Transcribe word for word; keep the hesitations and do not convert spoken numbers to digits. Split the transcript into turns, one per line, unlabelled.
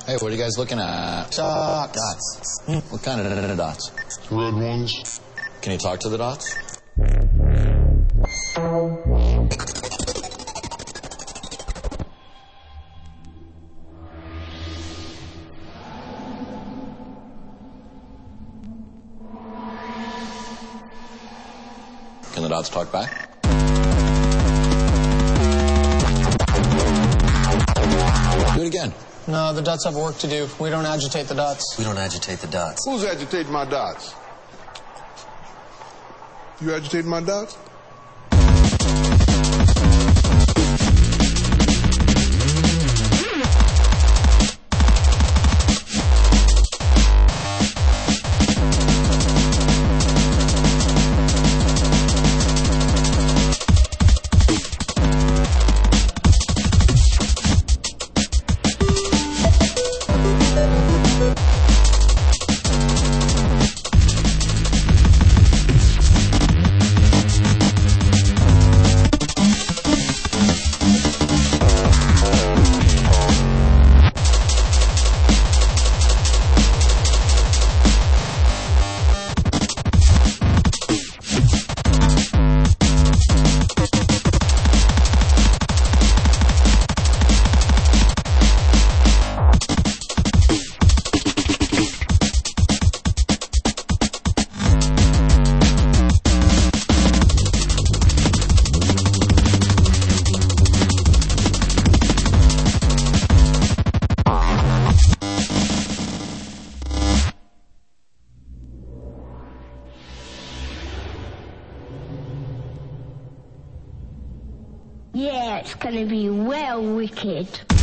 Hey, what are you guys looking at?
Dots.
Dots. Hmm. What kind of dots?
Red ones.
Can you talk to the dots? Can the dots talk back? Do it again.
No, the dots have work to do. We don't agitate the dots.
We don't agitate the dots.
Who's agitating my dots? You agitating my dots?
Yeah, it's gonna be well wicked.